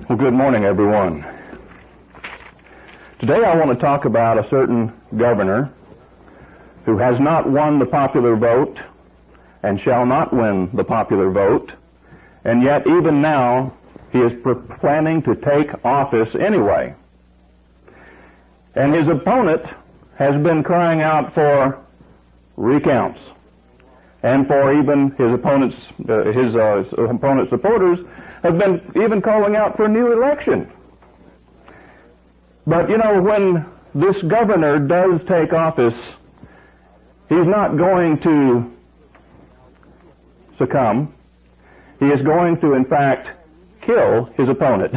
Well, good morning, everyone. Today I want to talk about a certain governor who has not won the popular vote and shall not win the popular vote, and yet even now he is planning to take office anyway. And his opponent has been crying out for recounts, and for even his opponent's supporters have been even calling out for a new election. But when this governor does take office, he's not going to succumb. He is going to, in fact, kill his opponent,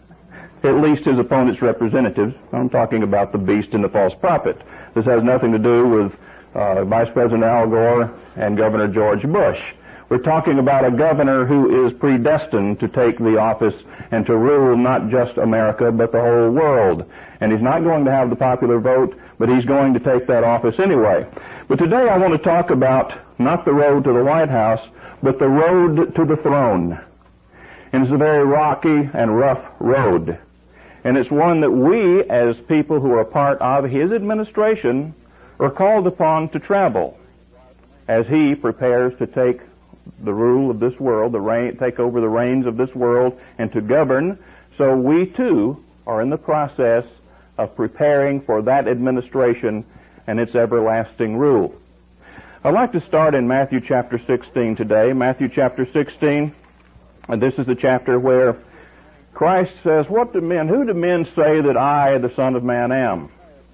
at least his opponent's representatives. I'm talking about the beast and the false prophet. This has nothing to do with Vice President Al Gore and Governor George Bush. We're talking about a governor who is predestined to take the office and to rule not just America, but the whole world. And he's not going to have the popular vote, but he's going to take that office anyway. But today I want to talk about not the road to the White House, but the road to the throne. And it's a very rocky and rough road. And it's one that we, as people who are part of his administration, are called upon to travel as he prepares to take the rule of this world, take over the reins of this world, and to govern. So we too are in the process of preparing for that administration and its everlasting rule. I'd like to start in Matthew chapter 16 today. Matthew chapter 16, and this is the chapter where Christ says, who do men say that I, the Son of Man, am?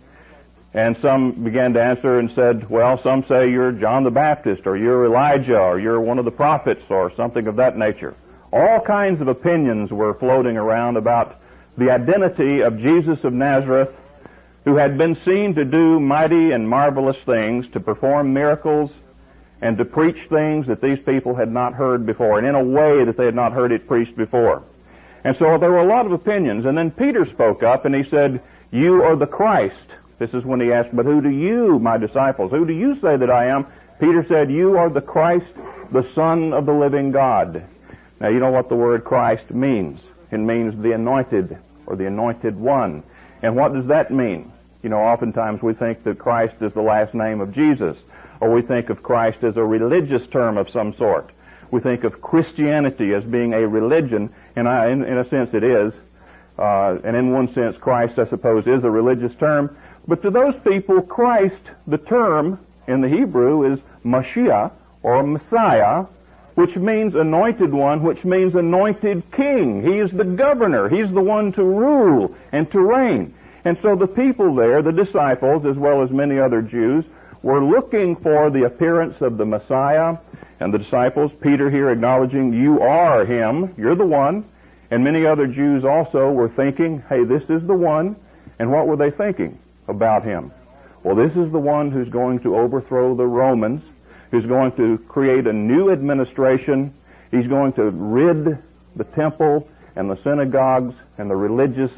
And some began to answer and said, well, some say you're John the Baptist, or you're Elijah, or you're one of the prophets, or something of that nature. All kinds of opinions were floating around about the identity of Jesus of Nazareth, who had been seen to do mighty and marvelous things, to perform miracles, and to preach things that these people had not heard before, and in a way that they had not heard it preached before. And so there were a lot of opinions. And then Peter spoke up and he said, you are the Christ. This is when he asked, but who do you, my disciples, who do you say that I am? Peter said, you are the Christ, the Son of the living God. Now, you know what the word Christ means. It means the anointed, or the anointed one. And what does that mean? Oftentimes we think that Christ is the last name of Jesus, or we think of Christ as a religious term of some sort. We think of Christianity as being a religion, and in a sense it is. And in one sense, Christ, I suppose, is a religious term. But to those people, Christ, the term in the Hebrew is Mashiach, or Messiah, which means anointed one, which means anointed king. He is the governor. He's the one to rule and to reign. And so the people there, the disciples, as well as many other Jews, were looking for the appearance of the Messiah. And the disciples, Peter here acknowledging, you are him, you're the one. And many other Jews also were thinking, hey, this is the one. And what were they thinking about him? Well, this is the one who's going to overthrow the Romans, who's going to create a new administration. He's going to rid the temple and the synagogues and the religious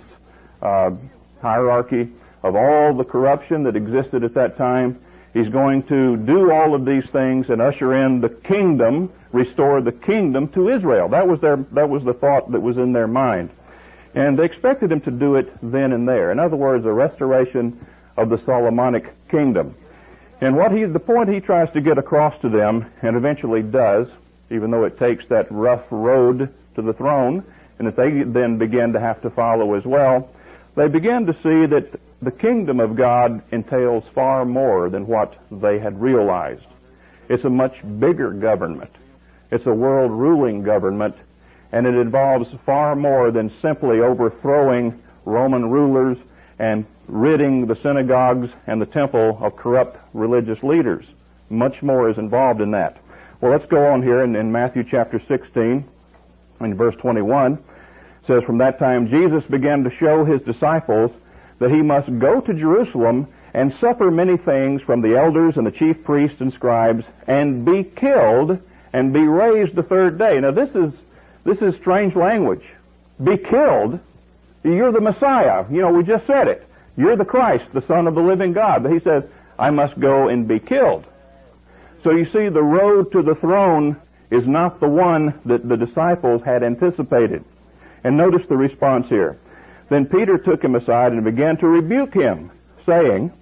hierarchy of all the corruption that existed at that time. He's going to do all of these things and usher in the kingdom, restore the kingdom to Israel. That was the thought that was in their mind. And they expected him to do it then and there. In other words, a restoration of the Solomonic kingdom. And the point he tries to get across to them, and eventually does, even though it takes that rough road to the throne, and that they then begin to have to follow as well, they begin to see that the kingdom of God entails far more than what they had realized. It's a much bigger government. It's a world-ruling government, and it involves far more than simply overthrowing Roman rulers and ridding the synagogues and the temple of corrupt religious leaders. Much more is involved in that. Well, let's go on here in Matthew chapter 16, in verse 21. It says, from that time Jesus began to show his disciples that he must go to Jerusalem and suffer many things from the elders and the chief priests and scribes, and be killed and be raised the third day. Now this is strange language. Be killed. You're the Messiah. We just said it. You're the Christ, the Son of the living God. But he says, I must go and be killed. So you see, the road to the throne is not the one that the disciples had anticipated. And notice the response here. Then Peter took him aside and began to rebuke him, saying,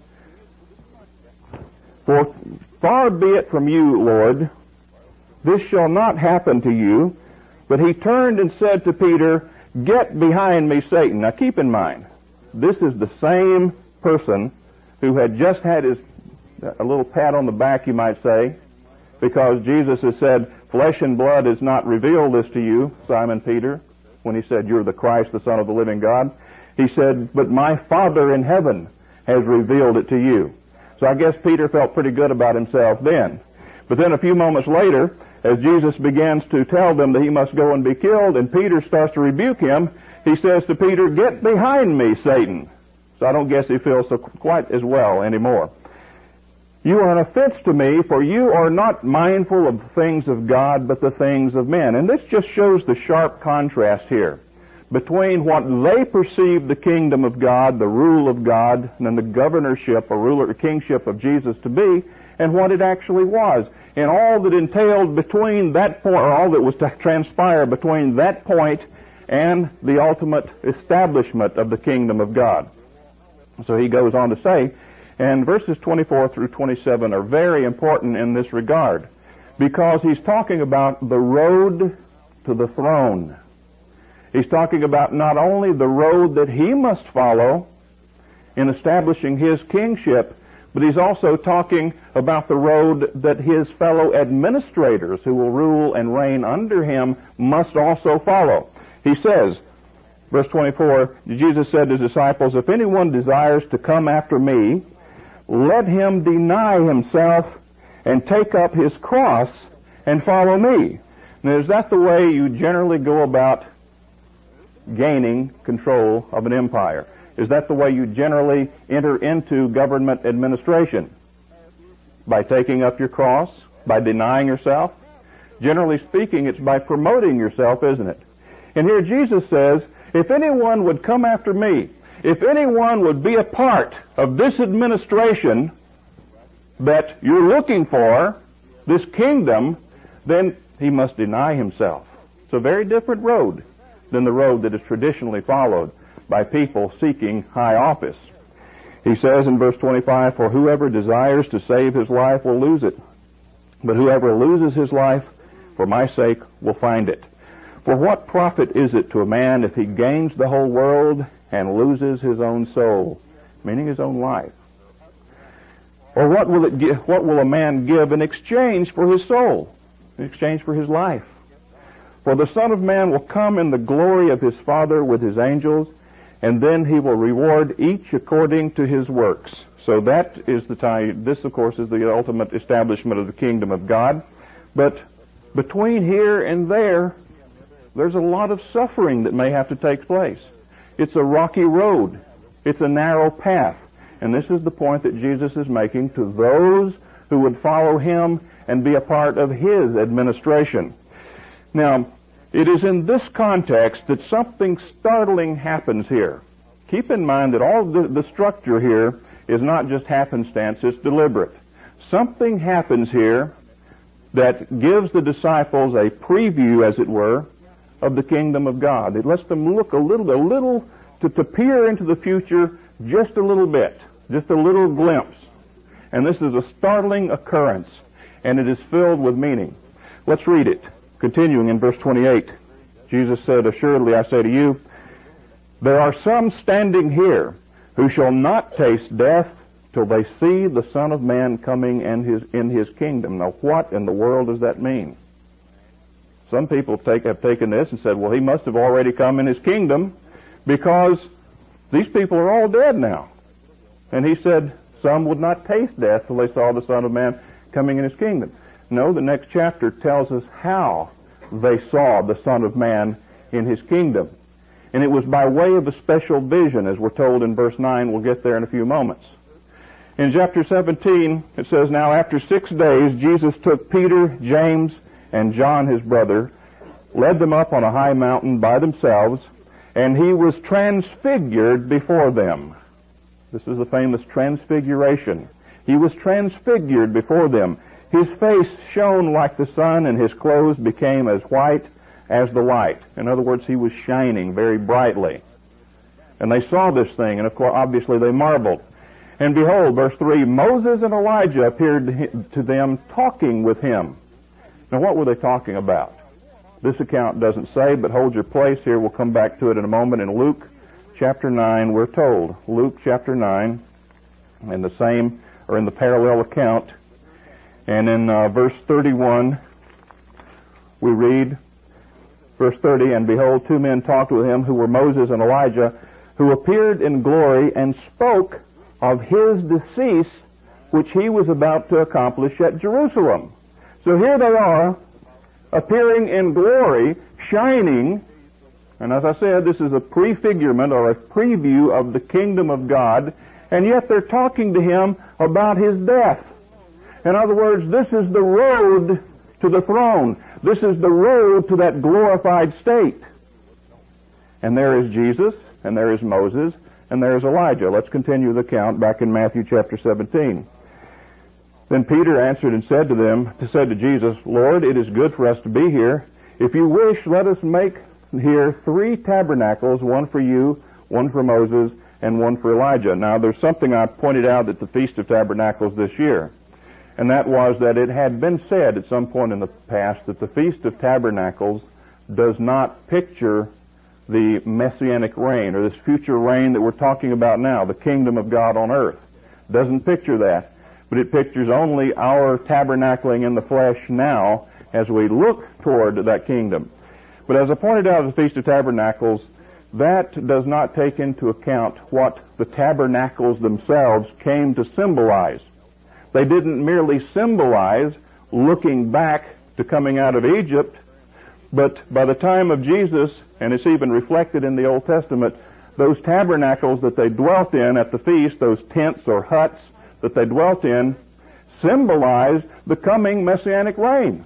For far be it from you, Lord, this shall not happen to you. But he turned and said to Peter, Get behind me, Satan. Now keep in mind, this is the same person who had just had a little pat on the back, you might say, because Jesus has said, Flesh and blood has not revealed this to you, Simon Peter, when he said, You're the Christ, the Son of the living God. He said, But my Father in heaven has revealed it to you. So I guess Peter felt pretty good about himself then. But then a few moments later, as Jesus begins to tell them that he must go and be killed, and Peter starts to rebuke him, he says to Peter, Get behind me, Satan. So I don't guess he feels so quite as well anymore. You are an offense to me, for you are not mindful of the things of God, but the things of men. And this just shows the sharp contrast here between what they perceived the kingdom of God, the rule of God, and then the governorship or ruler or kingship of Jesus to be, and what it actually was. And all that entailed between that point, or all that was to transpire between that point and the ultimate establishment of the kingdom of God. So he goes on to say, and verses 24 through 27 are very important in this regard, because he's talking about the road to the throne. He's talking about not only the road that he must follow in establishing his kingship, but he's also talking about the road that his fellow administrators who will rule and reign under him must also follow. He says, verse 24, Jesus said to his disciples, If anyone desires to come after me, let him deny himself and take up his cross and follow me. Now, is that the way you generally go about gaining control of an empire? Is that the way you generally enter into government administration? By taking up your cross? By denying yourself? Generally speaking, it's by promoting yourself, isn't it? And here Jesus says, if anyone would come after me, if anyone would be a part of this administration that you're looking for, this kingdom, then he must deny himself. It's a very different road than the road that is traditionally followed by people seeking high office. He says in verse 25, For whoever desires to save his life will lose it, but whoever loses his life for my sake will find it. For what profit is it to a man if he gains the whole world and loses his own soul, meaning his own life? Or what will a man give in exchange for his soul, in exchange for his life? For the Son of Man will come in the glory of his Father with his angels, and then he will reward each according to his works. So that is the time. This, of course, is the ultimate establishment of the kingdom of God. But between here and there's a lot of suffering that may have to take place. It's a rocky road. It's a narrow path. And this is the point that Jesus is making to those who would follow him and be a part of his administration. Now, it is in this context that something startling happens here. Keep in mind that all the structure here is not just happenstance, it's deliberate. Something happens here that gives the disciples a preview, as it were, of the kingdom of God. It lets them look to peer into the future just a little bit, just a little glimpse. And this is a startling occurrence, and it is filled with meaning. Let's read it. Continuing in verse 28, Jesus said, Assuredly I say to you, there are some standing here who shall not taste death till they see the Son of Man coming in his kingdom. Now, what in the world does that mean? Some people have taken this and said, well, he must have already come in his kingdom because these people are all dead now. And he said some would not taste death till they saw the Son of Man coming in his kingdom. No, the next chapter tells us how they saw the Son of Man in his kingdom. And it was by way of a special vision, as we're told in verse 9. We'll get there in a few moments. In chapter 17, it says, Now after 6 days, Jesus took Peter, James, and John his brother, led them up on a high mountain by themselves, and he was transfigured before them. This is the famous transfiguration. He was transfigured before them. His face shone like the sun, and his clothes became as white as the light. In other words, he was shining very brightly. And they saw this thing, and of course, obviously they marveled. And behold, verse 3, Moses and Elijah appeared to them talking with him. Now what were they talking about? This account doesn't say, but hold your place here. We'll come back to it in a moment. In Luke chapter 9, we're told. Luke chapter 9, in the same, or in the parallel account. And in verse 31, we read, verse 30, and behold, two men talked with him who were Moses and Elijah, who appeared in glory and spoke of his decease, which he was about to accomplish at Jerusalem. So here they are, appearing in glory, shining, and as I said, this is a prefigurement or a preview of the kingdom of God, and yet they're talking to him about his death. In other words, this is the road to the throne. This is the road to that glorified state. And there is Jesus, and there is Moses, and there is Elijah. Let's continue the account back in Matthew chapter 17. Then Peter answered and said to Jesus, Lord, it is good for us to be here. If you wish, let us make here 3 tabernacles, one for you, one for Moses, and one for Elijah. Now, there's something I pointed out at the Feast of Tabernacles this year, and that was that it had been said at some point in the past that the Feast of Tabernacles does not picture the Messianic reign, or this future reign that we're talking about now, the kingdom of God on earth. Doesn't picture that. But it pictures only our tabernacling in the flesh now as we look toward that kingdom. But as I pointed out at the Feast of Tabernacles, that does not take into account what the tabernacles themselves came to symbolize. They didn't merely symbolize looking back to coming out of Egypt, but by the time of Jesus, and it's even reflected in the Old Testament, those tabernacles that they dwelt in at the feast, those tents or huts that they dwelt in, symbolized the coming Messianic reign.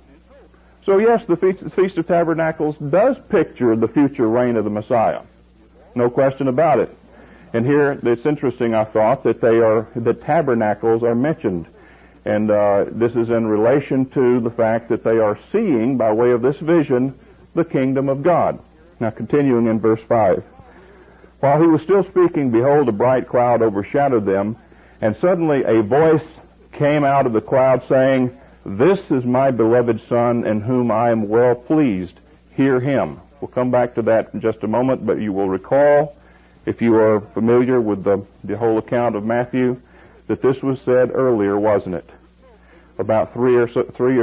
So yes, the Feast of Tabernacles does picture the future reign of the Messiah. No question about it. And here, it's interesting, I thought, that the tabernacles are mentioned. And this is in relation to the fact that they are seeing, by way of this vision, the kingdom of God. Now, continuing in verse 5. While he was still speaking, behold, a bright cloud overshadowed them, and suddenly a voice came out of the cloud saying, This is my beloved Son, in whom I am well pleased. Hear him. We'll come back to that in just a moment, but you will recall, if you are familiar with the whole account of Matthew, that this was said earlier, wasn't it? About 3 or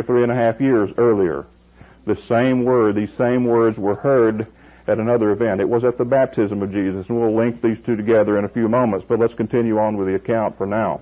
3.5 years earlier. These same words were heard at another event. It was at the baptism of Jesus, and we'll link these two together in a few moments, but let's continue on with the account for now.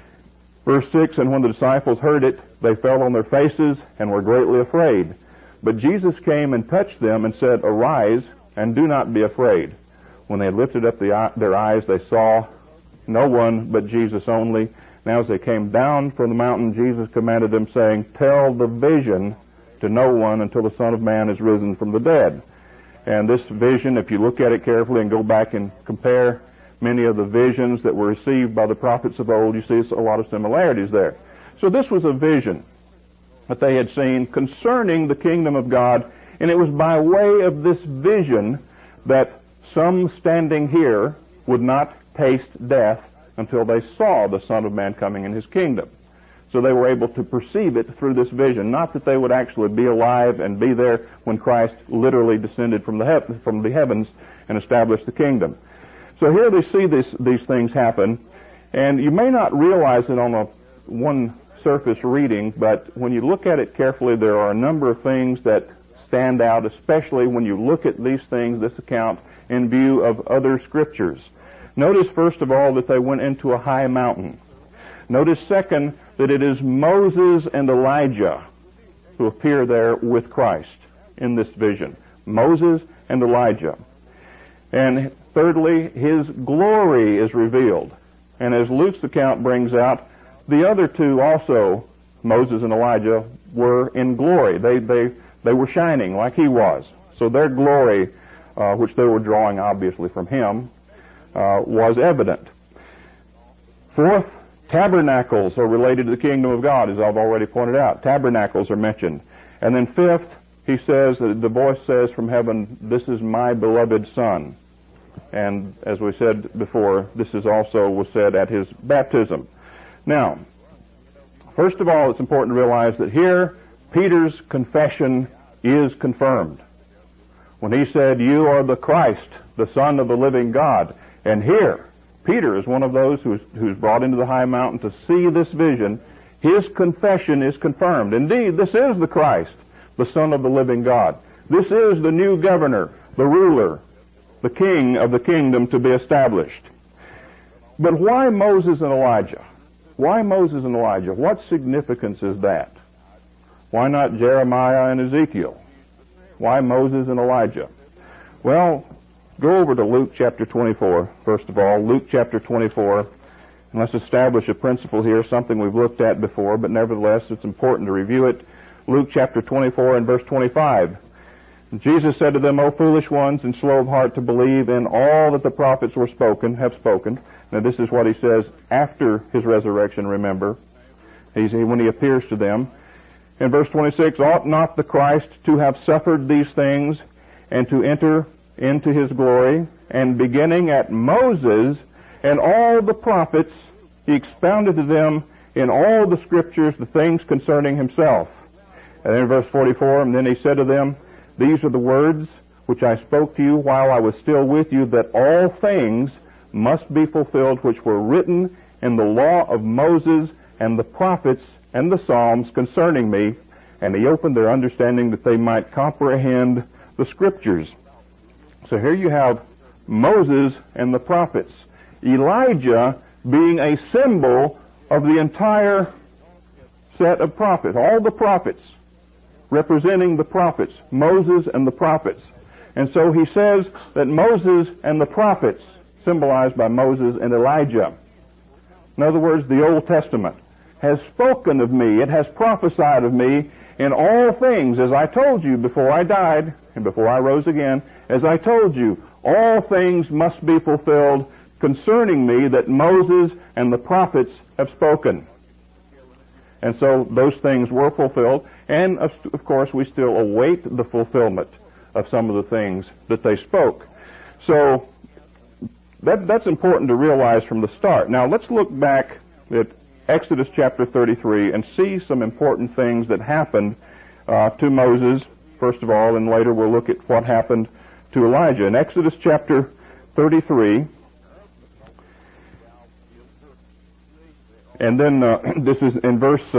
Verse 6, and when the disciples heard it, they fell on their faces and were greatly afraid. But Jesus came and touched them and said, Arise, and do not be afraid. When they had lifted up their eyes, they saw no one but Jesus only. Now as they came down from the mountain, Jesus commanded them, saying, Tell the vision to no one until the Son of Man is risen from the dead. And this vision, if you look at it carefully and go back and compare many of the visions that were received by the prophets of old, you see a lot of similarities there. So this was a vision that they had seen concerning the kingdom of God, and it was by way of this vision that some standing here would not taste death until they saw the Son of Man coming in his kingdom. So they were able to perceive it through this vision. Not that they would actually be alive and be there when Christ literally descended from the heavens and established the kingdom. So here they see these things happen, and you may not realize it on one surface reading, but when you look at it carefully, there are a number of things that stand out, especially when you look at these things, this account, in view of other scriptures. Notice, first of all, that they went into a high mountain. Notice, second, that it is Moses and Elijah who appear there with Christ in this vision. Moses and Elijah. And thirdly, his glory is revealed. And as Luke's account brings out, the other two also, Moses and Elijah, were in glory. They were shining like he was. So their glory, which they were drawing obviously from him, was evident. Fourth, tabernacles are related to the kingdom of God, as I've already pointed out. Tabernacles are mentioned. And then fifth, he says, the voice says from heaven, "This is my beloved Son." And as we said before, this is also was said at his baptism. Now, first of all, it's important to realize that here, Peter's confession is confirmed. When he said, "You are the Christ, the Son of the living God," and here, Peter is one of those who's brought into the high mountain to see this vision, his confession is confirmed. Indeed, this is the Christ, the Son of the living God. This is the new governor, the ruler, the king of the kingdom to be established. But why Moses and Elijah? Why Moses and Elijah? What significance is that? Why not Jeremiah and Ezekiel? Why Moses and Elijah? Well, go over to Luke chapter 24, first of all. Luke chapter 24. And let's establish a principle here, something we've looked at before, but nevertheless it's important to review it. Luke chapter 24 and verse 25. Jesus said to them, "O foolish ones, and slow of heart to believe in all that the prophets have spoken." Now this is what he says after his resurrection, remember, when he appears to them. In verse 26, "Ought not the Christ to have suffered these things and to enter into his glory? And beginning at Moses and all the prophets, he expounded to them in all the scriptures the things concerning himself." And in verse 44, "And then he said to them, These are the words which I spoke to you while I was still with you, that all things must be fulfilled which were written in the law of Moses and the prophets and the Psalms concerning me." And he opened their understanding that they might comprehend the scriptures. So here you have Moses and the prophets. Elijah being a symbol of the entire set of prophets, all the prophets, representing the prophets, Moses and the prophets. And so he says that Moses and the prophets, symbolized by Moses and Elijah, in other words, the Old Testament, has spoken of me, it has prophesied of me in all things, as I told you before I died and before I rose again, as I told you, all things must be fulfilled concerning me that Moses and the prophets have spoken. And so those things were fulfilled, and of course we still await the fulfillment of some of the things that they spoke. So that's important to realize from the start. Now let's look back at Exodus chapter 33 and see some important things that happened to Moses, first of all, and later we'll look at what happened to Elijah. In Exodus chapter 33, and then this is in verse,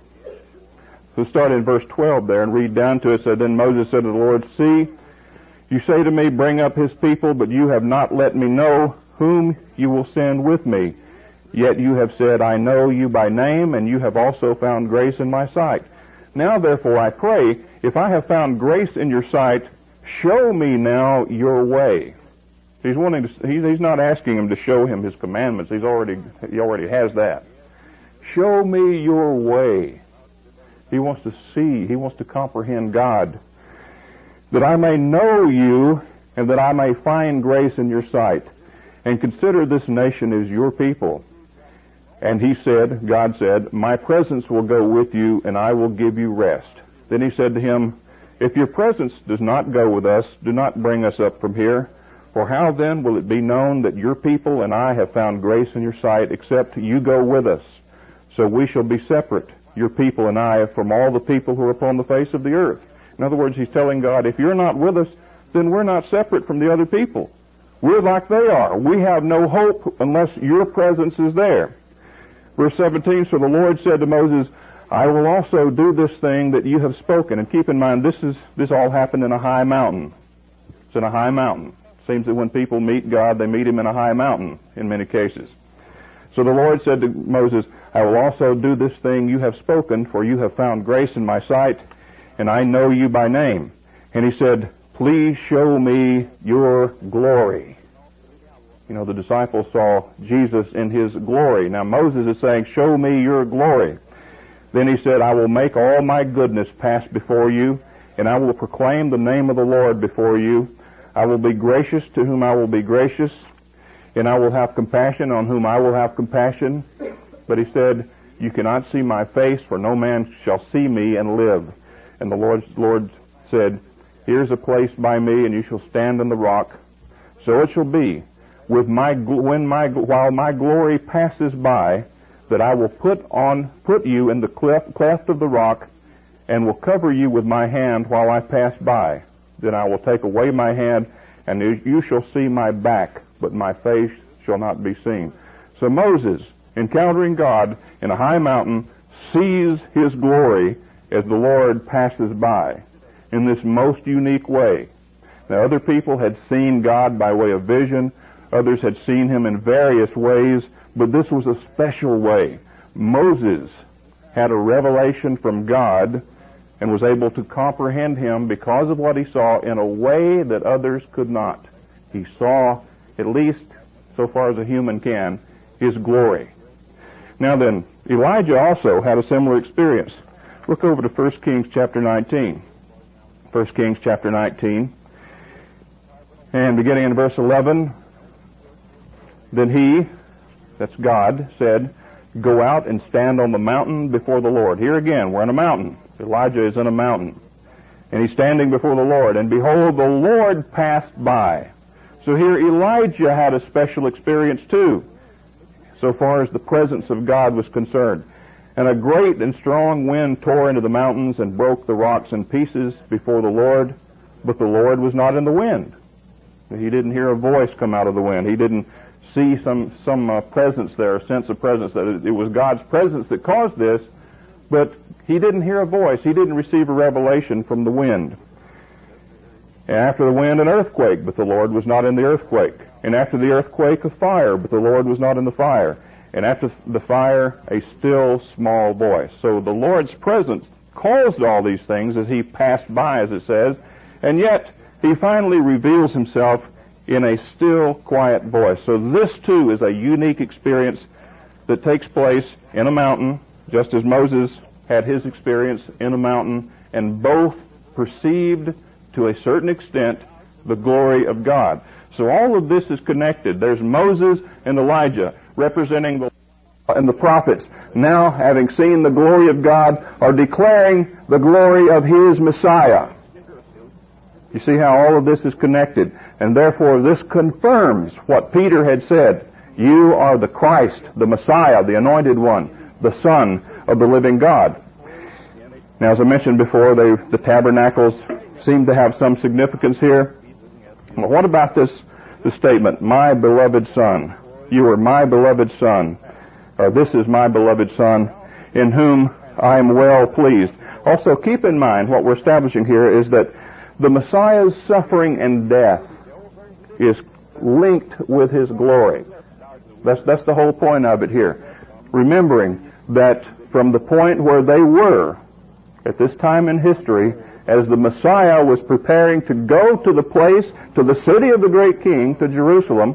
we'll start in verse 12 there and read down to it. So then Moses said to the Lord, "See, you say to me, bring up his people, but you have not let me know whom you will send with me. Yet you have said, I know you by name, and you have also found grace in my sight. Now therefore I pray, if I have found grace in your sight, show me now your way." He's not asking him to show him his commandments. He already has that. Show me your way. He wants to see, he wants to comprehend God. "That I may know you, and that I may find grace in your sight, and consider this nation as your people." And he said, God said, "My presence will go with you, and I will give you rest." Then he said to him, "If your presence does not go with us, do not bring us up from here. For how then will it be known that your people and I have found grace in your sight, except you go with us? So we shall be separate, your people and I, from all the people who are upon the face of the earth." In other words, he's telling God, if you're not with us, then we're not separate from the other people. We're like they are. We have no hope unless your presence is there. Verse 17, "So the Lord said to Moses, I will also do this thing that you have spoken." And keep in mind, this all happened in a high mountain. It's in a high mountain. It seems that when people meet God, they meet him in a high mountain in many cases. "So the Lord said to Moses, I will also do this thing you have spoken, for you have found grace in my sight, and I know you by name." And he said, "Please show me your glory." You know, the disciples saw Jesus in his glory. Now Moses is saying, "Show me your glory." Then he said, "I will make all my goodness pass before you, and I will proclaim the name of the Lord before you. I will be gracious to whom I will be gracious, and I will have compassion on whom I will have compassion." But he said, "You cannot see my face, for no man shall see me and live." And the Lord said, "Here's a place by me, and you shall stand on the rock. So it shall be, while my glory passes by, that I will put you in the cleft of the rock, and will cover you with my hand while I pass by. Then I will take away my hand, and you shall see my back, but my face shall not be seen." So Moses, encountering God in a high mountain, sees his glory as the Lord passes by in this most unique way. Now, other people had seen God by way of vision. Others had seen him in various ways, but this was a special way. Moses had a revelation from God and was able to comprehend him because of what he saw in a way that others could not. He saw, at least so far as a human can, his glory. Now then, Elijah also had a similar experience. Look over to 1 Kings chapter 19. 1 Kings chapter 19. And beginning in verse 11, "Then he," that's God, said, "Go out and stand on the mountain before the Lord." Here again, we're in a mountain. Elijah is in a mountain. And he's standing before the Lord. And behold, the Lord passed by. So here Elijah had a special experience too, so far as the presence of God was concerned. "And a great and strong wind tore into the mountains and broke the rocks in pieces before the Lord, but the Lord was not in the wind." He didn't hear a voice come out of the wind. He didn't see some presence there, a sense of presence, that it was God's presence that caused this, but he didn't hear a voice. He didn't receive a revelation from the wind. And after the wind, an earthquake, but the Lord was not in the earthquake. And after the earthquake, a fire, but the Lord was not in the fire. And after the fire, a still small voice. So the Lord's presence caused all these things as he passed by, as it says, and yet he finally reveals himself in a still, quiet voice. So this, too, is a unique experience that takes place in a mountain, just as Moses had his experience in a mountain, and both perceived, to a certain extent, the glory of God. So all of this is connected. There's Moses and Elijah representing the law and the prophets, now having seen the glory of God, are declaring the glory of his Messiah. You see how all of this is connected. And therefore this confirms what Peter had said. You are the Christ, the Messiah, the Anointed One, the Son of the living God. Now, as I mentioned before, the tabernacles seem to have some significance here. But what about this statement, "My beloved Son"? You are my beloved Son. Or this is my beloved Son, in whom I am well pleased. Also, keep in mind what we're establishing here is that the Messiah's suffering and death is linked with his glory. That's the whole point of it here. Remembering that from the point where they were at this time in history, as the Messiah was preparing to go to the place, to the city of the great King, to Jerusalem,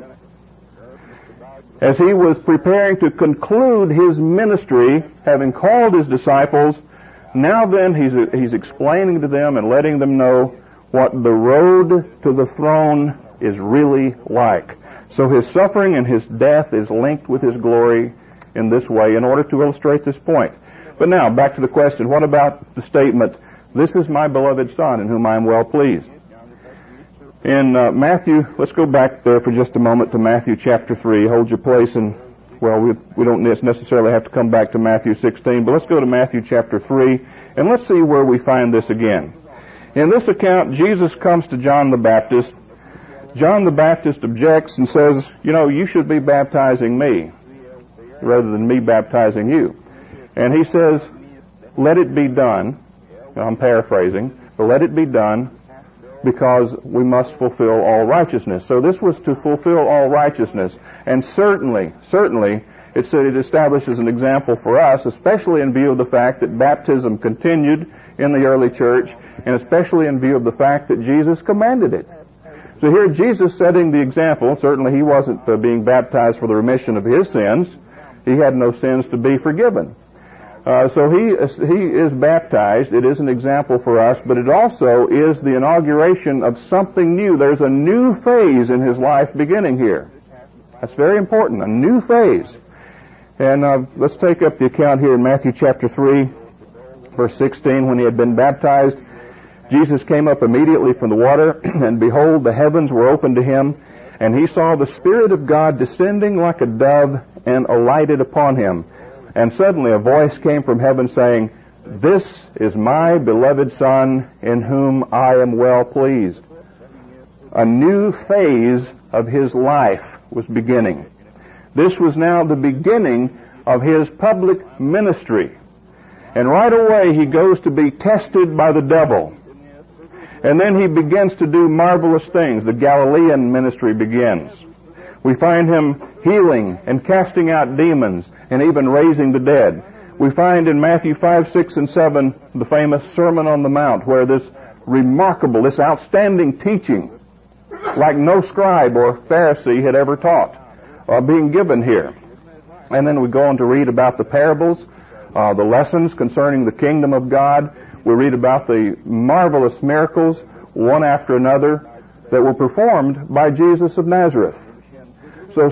as he was preparing to conclude his ministry, having called his disciples, now then he's explaining to them and letting them know what the road to the throne is really like. So his suffering and his death is linked with his glory in this way in order to illustrate this point. But now, back to the question, what about the statement, "This is my beloved Son, in whom I am well pleased"? In Matthew, let's go back there for just a moment to Matthew chapter 3. Hold your place, and, well, we don't necessarily have to come back to Matthew 16, but let's go to Matthew chapter 3, and let's see where we find this again. In this account, Jesus comes to John the Baptist. John the Baptist objects and says, you should be baptizing me rather than me baptizing you. And he says, "Let it be done." I'm paraphrasing, but let it be done because we must fulfill all righteousness. So this was to fulfill all righteousness. And certainly, it establishes an example for us, especially in view of the fact that baptism continued in the early church, and especially in view of the fact that Jesus commanded it. So here Jesus setting the example. Certainly he wasn't being baptized for the remission of his sins. He had no sins to be forgiven. So he is baptized. It is an example for us, but it also is the inauguration of something new. There's a new phase in his life beginning here. That's very important, a new phase. And let's take up the account here in Matthew chapter 3, verse 16. When he had been baptized, Jesus came up immediately from the water, and behold, the heavens were opened to him, and he saw the Spirit of God descending like a dove and alighted upon him. And suddenly a voice came from heaven saying, "This is my beloved Son, in whom I am well pleased." A new phase of his life was beginning. This was now the beginning of his public ministry. And right away he goes to be tested by the devil. And then he begins to do marvelous things. The Galilean ministry begins. We find him healing and casting out demons and even raising the dead. We find in Matthew 5, 6, and 7 the famous Sermon on the Mount, where this remarkable, this outstanding teaching, like no scribe or Pharisee had ever taught, being given here. And then we go on to read about the parables, the lessons concerning the kingdom of God. We read about the marvelous miracles, one after another, that were performed by Jesus of Nazareth. So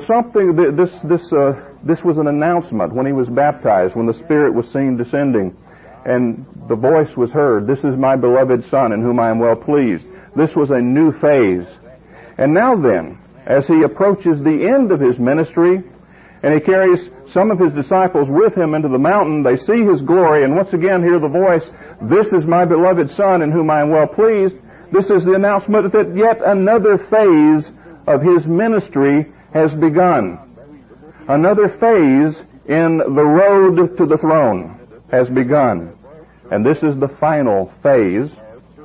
this was an announcement when he was baptized, when the Spirit was seen descending, and the voice was heard, "This is my beloved Son, in whom I am well pleased." This was a new phase. And now then, as he approaches the end of his ministry, and he carries some of his disciples with him into the mountain, they see his glory, and once again hear the voice, "This is my beloved Son, in whom I am well pleased." This is the announcement that yet another phase of his ministry has begun. Another phase in the road to the throne has begun. And this is the final phase,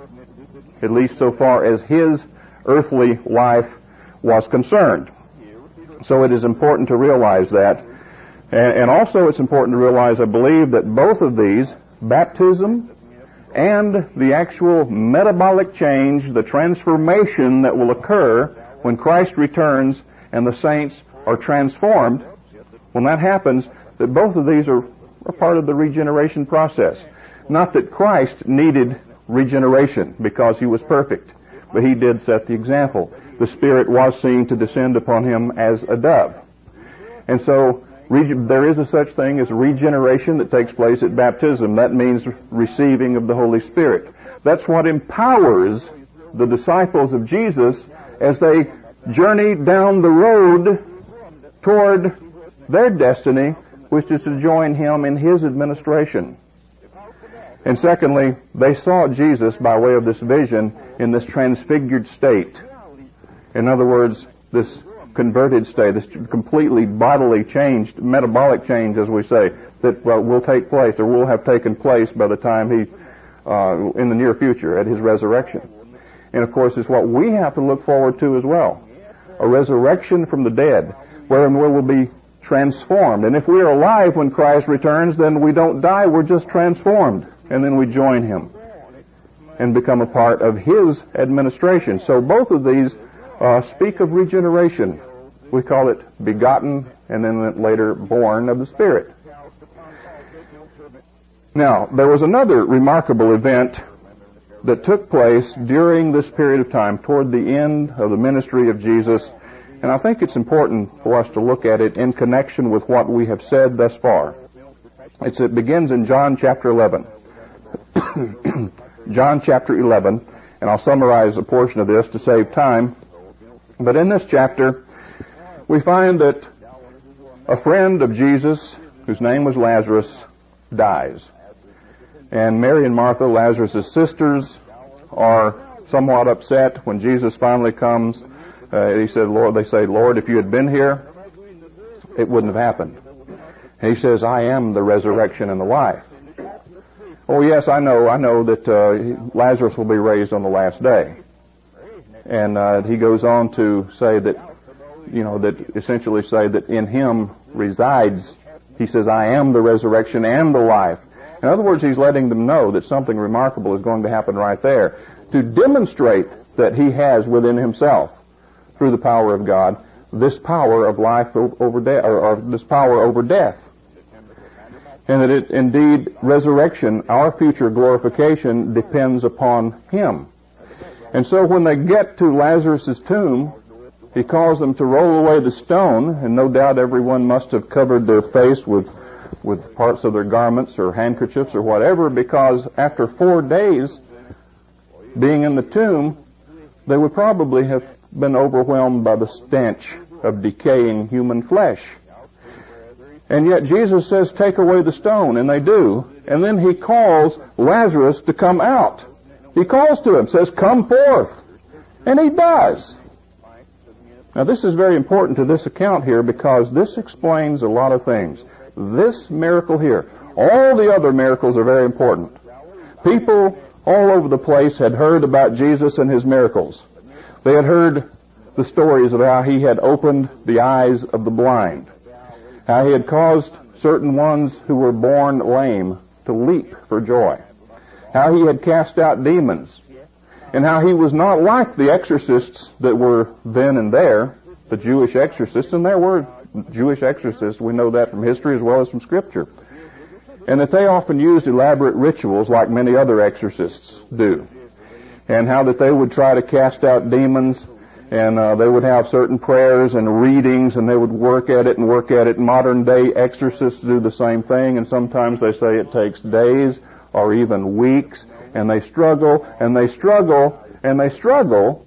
at least so far as his earthly life was concerned. So it is important to realize that. And also it's important to realize, I believe, that both of these, baptism and the actual metabolic change, the transformation that will occur when Christ returns and the saints are transformed, when that happens, that both of these are part of the regeneration process. Not that Christ needed regeneration because he was perfect, but he did set the example. The Spirit was seen to descend upon him as a dove. And so there is a such thing as regeneration that takes place at baptism. That means receiving of the Holy Spirit. That's what empowers the disciples of Jesus as they journey down the road toward their destiny, which is to join him in his administration. And secondly, they saw Jesus by way of this vision in this transfigured state. In other words, this converted state, this completely bodily changed, metabolic change, as we say, that will take place or will have taken place by the time he, in the near future, at his resurrection. And of course, it's what we have to look forward to as well. A resurrection from the dead, wherein we will be transformed. And if we are alive when Christ returns, then we don't die, we're just transformed. And then we join him and become a part of his administration. So both of these speak of regeneration. We call it begotten and then later born of the Spirit. Now, there was another remarkable event that took place during this period of time, toward the end of the ministry of Jesus, and I think it's important for us to look at it in connection with what we have said thus far. It begins in John chapter 11. John chapter 11, and I'll summarize a portion of this to save time. But in this chapter, we find that a friend of Jesus, whose name was Lazarus, dies. And Mary and Martha, Lazarus' sisters, are somewhat upset when Jesus finally comes. They say, Lord, if you had been here, it wouldn't have happened. And he says, I am the resurrection and the life. Oh, yes, I know that Lazarus will be raised on the last day. And he goes on to say that, essentially say that in him resides, he says, I am the resurrection and the life. In other words, he's letting them know that something remarkable is going to happen right there to demonstrate that he has within himself, through the power of God, this power of life over death, or this power over death. And that it, indeed, resurrection, our future glorification, depends upon him. And so when they get to Lazarus' tomb, he calls them to roll away the stone, and no doubt everyone must have covered their face with parts of their garments or handkerchiefs or whatever, because after 4 days, being in the tomb, they would probably have been overwhelmed by the stench of decaying human flesh. And yet Jesus says, take away the stone, and they do. And then he calls Lazarus to come out. He calls to him, says, come forth. And he does. Now this is very important to this account here because this explains a lot of things. This miracle here, all the other miracles are very important. People all over the place had heard about Jesus and his miracles. They had heard the stories of how he had opened the eyes of the blind, how he had caused certain ones who were born lame to leap for joy, how he had cast out demons, and how he was not like the exorcists that were then and there, the Jewish exorcists, and there were Jewish exorcists, we know that from history as well as from Scripture, and that they often used elaborate rituals like many other exorcists do, and how that they would try to cast out demons, and they would have certain prayers and readings, and they would work at it and work at it. Modern day exorcists do the same thing, and sometimes they say it takes days or even weeks, and they struggle, and they struggle, and they struggle,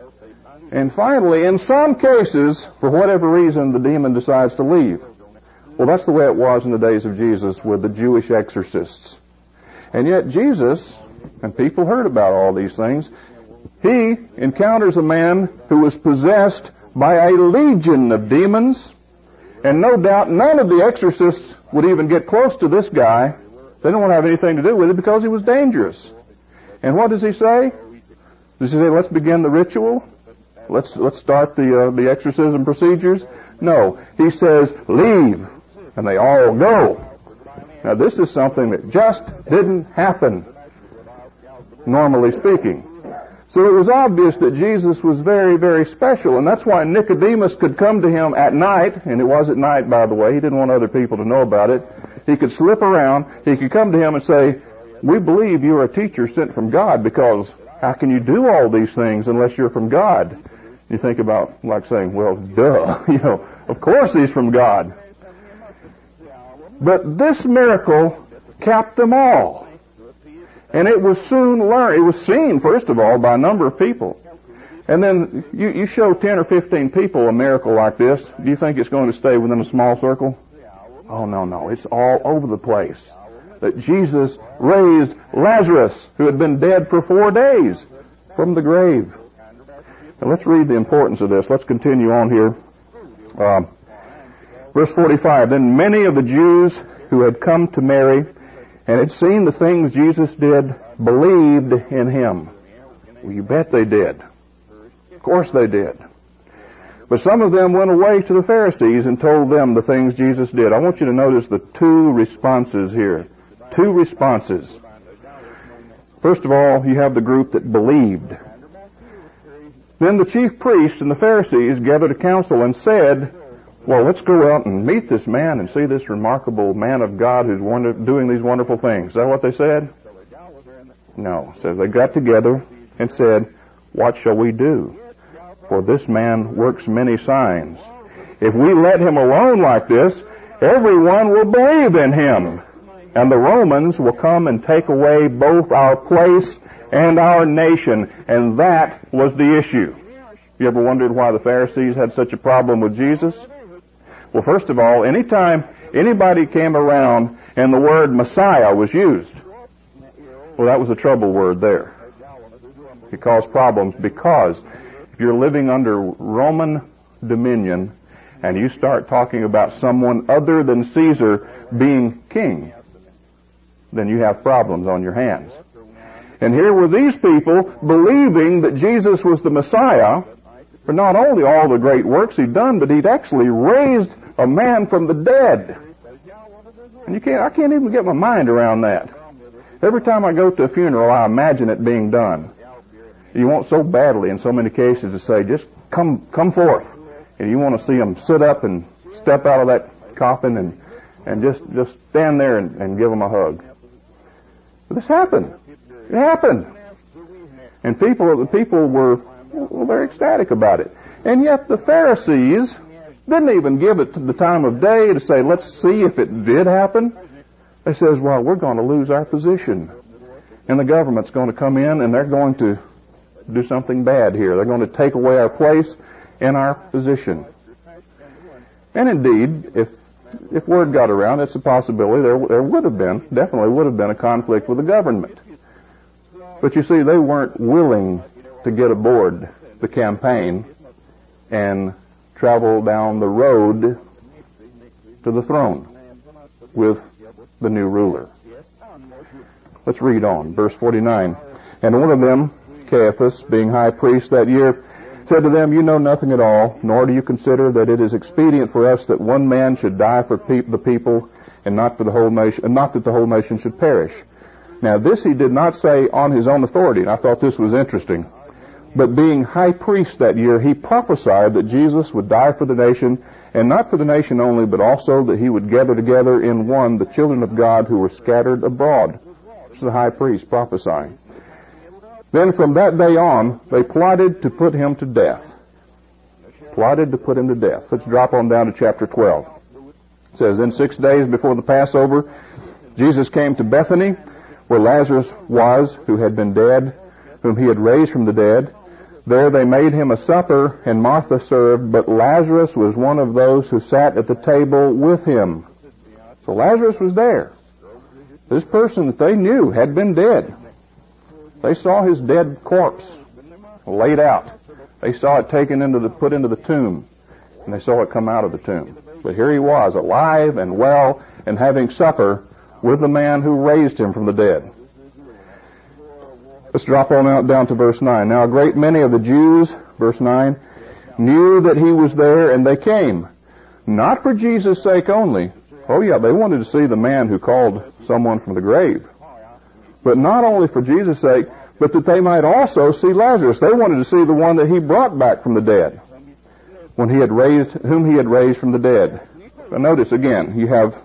and finally, in some cases, for whatever reason, the demon decides to leave. Well, that's the way it was in the days of Jesus with the Jewish exorcists. And yet Jesus, and people heard about all these things, he encounters a man who was possessed by a legion of demons, and no doubt none of the exorcists would even get close to this guy. They don't want to have anything to do with it because he was dangerous. And what does he say? Does he say, let's begin the ritual? Let's start the exorcism procedures? No. He says, leave. And they all go. Now this is something that just didn't happen, normally speaking. So it was obvious that Jesus was very, very special, and that's why Nicodemus could come to him at night, and it was at night, by the way. He didn't want other people to know about it. He could slip around. He could come to him and say, we believe you're a teacher sent from God, because how can you do all these things unless you're from God? You think about like saying, well, duh, of course he's from God. But this miracle capped them all. And it was soon learned. It was seen, first of all, by a number of people. And then you show 10 or 15 people a miracle like this. Do you think it's going to stay within a small circle? Oh, no. It's all over the place. That Jesus raised Lazarus, who had been dead for 4 days, from the grave. Now let's read the importance of this. Let's continue on here. Verse 45, then many of the Jews who had come to Mary and had seen the things Jesus did believed in him. Well, you bet they did. Of course they did. But some of them went away to the Pharisees and told them the things Jesus did. I want you to notice the two responses here. Two responses. First of all, you have the group that believed. Then the chief priests and the Pharisees gathered a council and said, well, let's go out and meet this man and see this remarkable man of God who's doing these wonderful things. Is that what they said? No. It says they got together and said, what shall we do? For this man works many signs. If we let him alone like this, everyone will believe in him. And the Romans will come and take away both our place and our nation. And that was the issue. You ever wondered why the Pharisees had such a problem with Jesus? Well, first of all, anytime anybody came around and the word Messiah was used, well, that was a trouble word there. It caused problems because if you're living under Roman dominion and you start talking about someone other than Caesar being king, then you have problems on your hands. And here were these people believing that Jesus was the Messiah for not only all the great works he'd done, but he'd actually raised a man from the dead. And I can't even get my mind around that. Every time I go to a funeral, I imagine it being done. You want so badly in so many cases to say, just come forth. And you want to see them sit up and step out of that coffin and just stand there and give them a hug. But this happened. It happened. And the people were very ecstatic about it. And yet the Pharisees didn't even give it to the time of day to say, let's see if it did happen. They says, well, we're going to lose our position. and the government's going to come in and they're going to do something bad here. They're going to take away our place and our position. And indeed, if word got around, it's a possibility there would have been, definitely would have been a conflict with the government. But you see, they weren't willing to get aboard the campaign and travel down the road to the throne with the new ruler. Let's read on, verse 49. And one of them, Caiaphas, being high priest that year, said to them, "You know nothing at all, nor do you consider that it is expedient for us that one man should die for the people, and not for the whole nation, and not that the whole nation should perish." Now this he did not say on his own authority, and I thought this was interesting. But being high priest that year, he prophesied that Jesus would die for the nation, and not for the nation only, but also that he would gather together in one the children of God who were scattered abroad. This is the high priest prophesying. Then from that day on, they plotted to put him to death. Plotted to put him to death. Let's drop on down to chapter 12. It says, "Then 6 days before the Passover, Jesus came to Bethany, where Lazarus was, who had been dead, whom he had raised from the dead. There they made him a supper, and Martha served, but Lazarus was one of those who sat at the table with him." So Lazarus was there. This person that they knew had been dead. They saw his dead corpse laid out. They saw it put into the tomb, and they saw it come out of the tomb. But here he was, alive and well, and having supper with the man who raised him from the dead. Let's drop on out down to verse 9. "Now a great many of the Jews," verse 9, "knew that he was there, and they came, not for Jesus' sake only." Oh yeah, they wanted to see the man who called someone from the grave. But not only for Jesus' sake, but that they might also see Lazarus. They wanted to see the one that he brought back from the dead, whom he had raised from the dead. But notice again, you have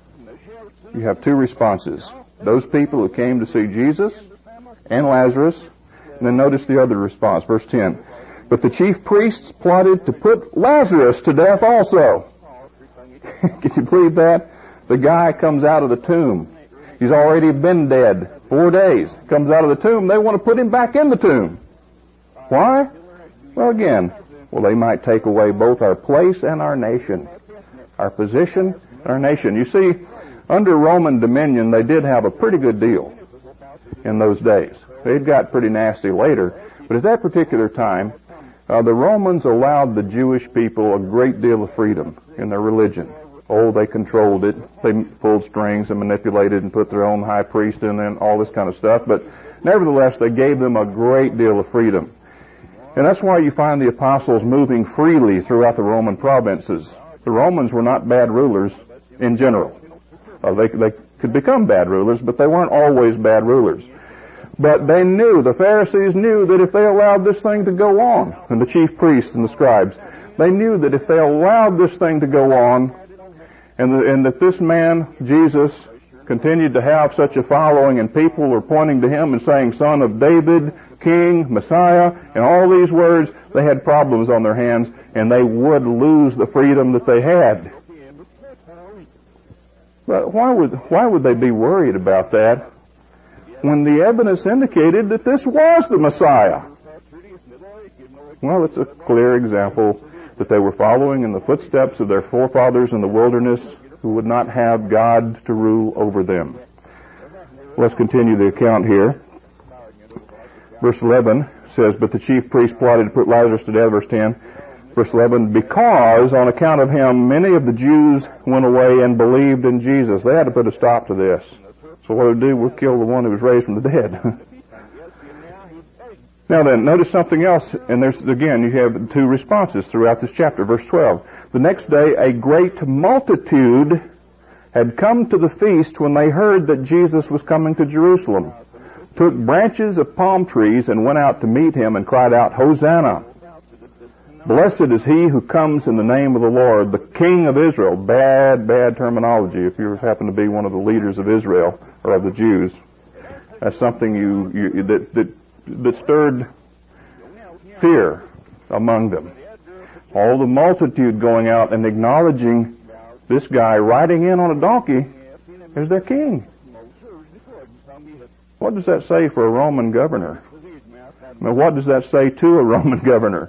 two responses. Those people who came to see Jesus and Lazarus, and then notice the other response, verse 10. "But the chief priests plotted to put Lazarus to death also." Can you believe that? The guy comes out of the tomb. He's already been dead 4 days. Comes out of the tomb. They want to put him back in the tomb. Why? Well, again, they might take away both our place and our nation. Our position and our nation. You see, under Roman dominion, they did have a pretty good deal in those days. It got pretty nasty later. But at that particular time, the Romans allowed the Jewish people a great deal of freedom in their religion. Oh, they controlled it. They pulled strings and manipulated and put their own high priest in and all this kind of stuff. But nevertheless, they gave them a great deal of freedom. And that's why you find the apostles moving freely throughout the Roman provinces. The Romans were not bad rulers in general. They could become bad rulers, but they weren't always bad rulers. But they knew, the Pharisees knew that if they allowed this thing to go on, and the chief priests and the scribes, they knew that if they allowed this thing to go on, and that this man, Jesus, continued to have such a following, and people were pointing to him and saying, "Son of David, King, Messiah," and all these words, they had problems on their hands, and they would lose the freedom that they had. But why would they be worried about that when the evidence indicated that this was the Messiah? Well, it's a clear example that they were following in the footsteps of their forefathers in the wilderness who would not have God to rule over them. Let's continue the account here. Verse 11 says, "But the chief priest plotted to put Lazarus to death," verse 10. Verse 11, "Because on account of him many of the Jews went away and believed in Jesus." They had to put a stop to this. So what did they do? We'll kill the one who was raised from the dead. Now then, notice something else, and you have two responses throughout this chapter. Verse 12, "The next day a great multitude had come to the feast when they heard that Jesus was coming to Jerusalem, took branches of palm trees and went out to meet him and cried out, 'Hosanna! Blessed is he who comes in the name of the Lord, the King of Israel.'" Bad terminology if you happen to be one of the leaders of Israel or of the Jews. That's something that stirred fear among them. All the multitude going out and acknowledging this guy riding in on a donkey as their king. What does that say for a Roman governor? I mean, what does that say to a Roman governor?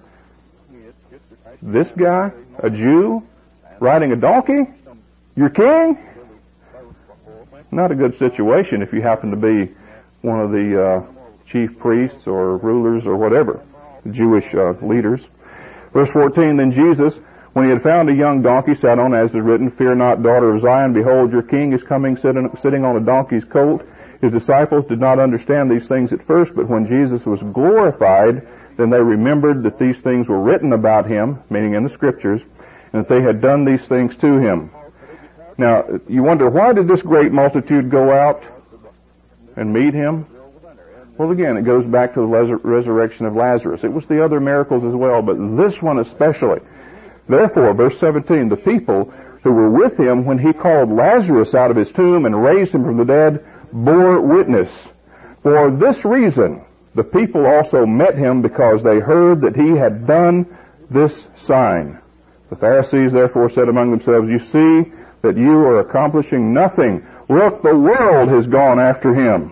This guy, a Jew, riding a donkey? Your king? Not a good situation if you happen to be one of the chief priests or rulers or whatever, Jewish leaders. Verse 14, then Jesus, when he had found a young donkey, sat on, as is written, Fear not, daughter of Zion, behold, your king is coming, sitting on a donkey's colt. His disciples did not understand these things at first, but when Jesus was glorified, then they remembered that these things were written about him, meaning in the Scriptures, and that they had done these things to him. Now, you wonder, why did this great multitude go out and meet him? Well, again, it goes back to the resurrection of Lazarus. It was the other miracles as well, but this one especially. Therefore, verse 17, the people who were with him when he called Lazarus out of his tomb and raised him from the dead bore witness. For this reason, the people also met him, because they heard that he had done this sign. The Pharisees therefore said among themselves, You see that you are accomplishing nothing. Look, the world has gone after him.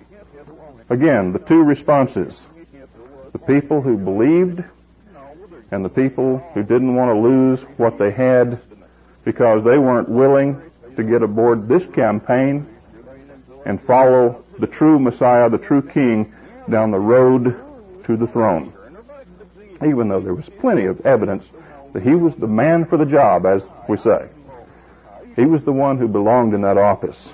Again, the two responses. The people who believed and the people who didn't want to lose what they had because they weren't willing to get aboard this campaign and follow the true Messiah, the true King, down the road to the throne. Even though there was plenty of evidence that he was the man for the job, as we say. He was the one who belonged in that office.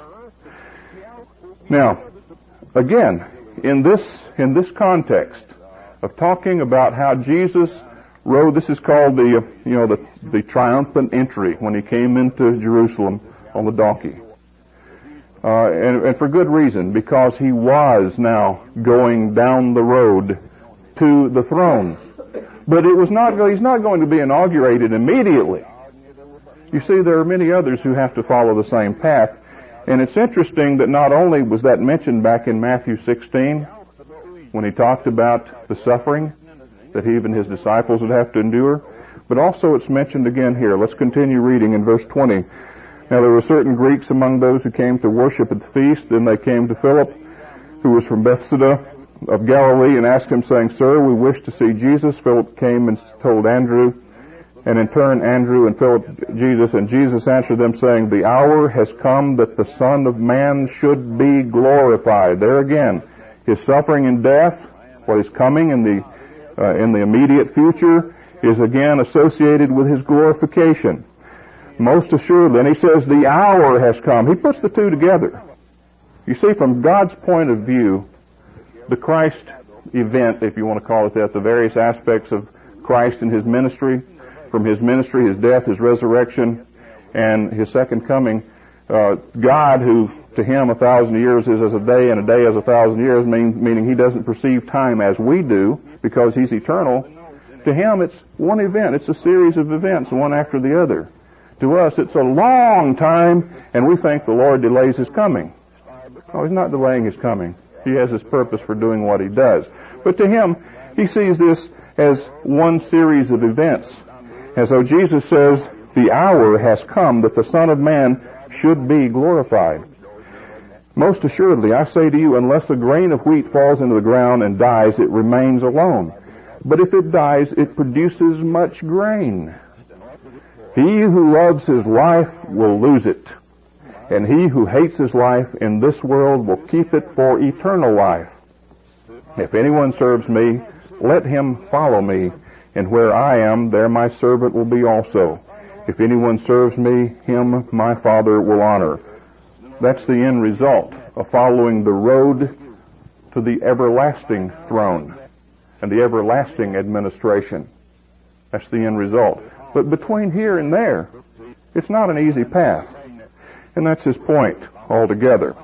Now, again, in this context of talking about how Jesus rode, this is called the triumphant entry when he came into Jerusalem on the donkey. And for good reason, because he was now going down the road to the throne. But he's not going to be inaugurated immediately. You see, there are many others who have to follow the same path. And it's interesting that not only was that mentioned back in Matthew 16, when he talked about the suffering that he and his disciples would have to endure, but also it's mentioned again here. Let's continue reading in verse 20. Now there were certain Greeks among those who came to worship at the feast. Then they came to Philip, who was from Bethsaida of Galilee, and asked him, saying, Sir, we wish to see Jesus. Philip came and told Andrew, and in turn Andrew and Philip Jesus. And Jesus answered them, saying, The hour has come that the Son of Man should be glorified. There again, his suffering and death, what is coming in the immediate future, is again associated with his glorification. Most assuredly, and he says, the hour has come. He puts the two together. You see, from God's point of view, the Christ event, if you want to call it that, the various aspects of Christ and his ministry, from his ministry, his death, his resurrection, and his second coming, God, who to him 1,000 years is as a day and a day as 1,000 years, meaning he doesn't perceive time as we do because he's eternal. To him, it's one event. It's a series of events, one after the other. To us, it's a long time, and we think the Lord delays his coming. No, he's not delaying his coming. He has his purpose for doing what he does. But to him, he sees this as one series of events. And so Jesus says, the hour has come that the Son of Man should be glorified. Most assuredly, I say to you, unless a grain of wheat falls into the ground and dies, it remains alone. But if it dies, it produces much grain. He who loves his life will lose it, and he who hates his life in this world will keep it for eternal life. If anyone serves me, let him follow me, and where I am, there my servant will be also. If anyone serves me, him my Father will honor. That's the end result of following the road to the everlasting throne and the everlasting administration. That's the end result. But between here and there, it's not an easy path. And that's his point altogether.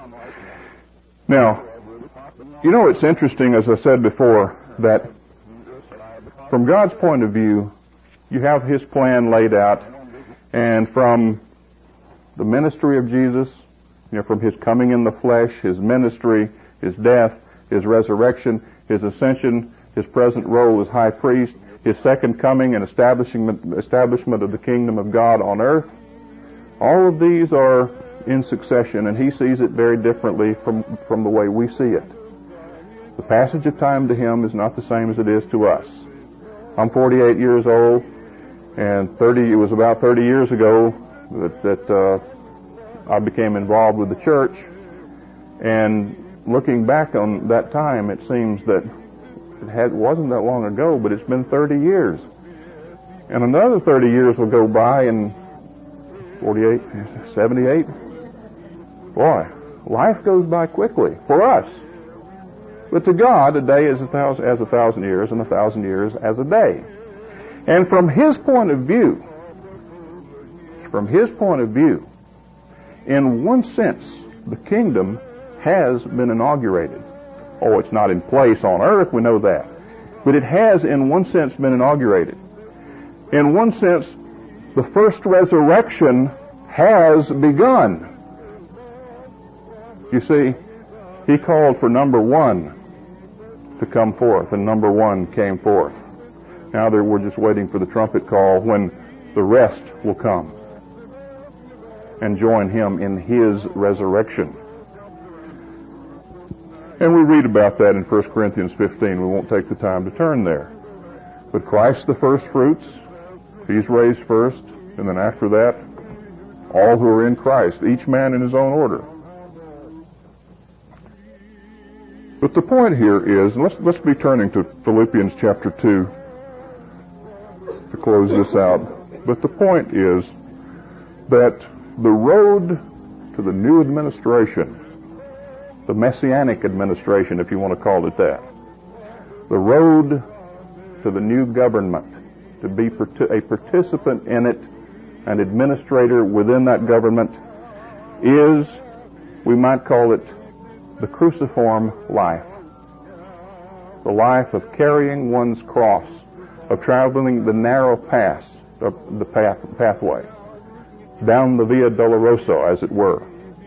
Now, you know, it's interesting, as I said before, that from God's point of view, you have his plan laid out, and from the ministry of Jesus, from his coming in the flesh, his ministry, his death, his resurrection, his ascension, his present role as high priest, his second coming and establishment of the kingdom of God on earth, all of these are in succession, and he sees it very differently from the way we see it. The passage of time to him is not the same as it is to us. I'm 48 years old, and it was about 30 years ago that I became involved with the church. And looking back on that time, it seems that it wasn't that long ago, but it's been 30 years. And another 30 years will go by, and 48, 78. Boy, life goes by quickly for us. But to God, a day is as 1,000 years, and 1,000 years as a day. And from His point of view, in one sense, the kingdom has been inaugurated. Oh, it's not in place on earth, we know that. But it has, in one sense, been inaugurated. In one sense, the first resurrection has begun. You see, He called for number one to come forth, and number one came forth. Now we're just waiting for the trumpet call when the rest will come and join Him in His resurrection. And we read about that in 1 Corinthians 15. We won't take the time to turn there. But Christ the first fruits, He's raised first, and then after that, all who are in Christ, each man in his own order. But the point here is, let's be turning to Philippians chapter 2 to close this out. But the point is that the road to the new administration, the Messianic administration, if you want to call it that, the road to the new government, to be a participant in it, an administrator within that government, is, we might call it, the cruciform life. The life of carrying one's cross, of traveling the narrow path, the pathway, down the Via Dolorosa, as it were.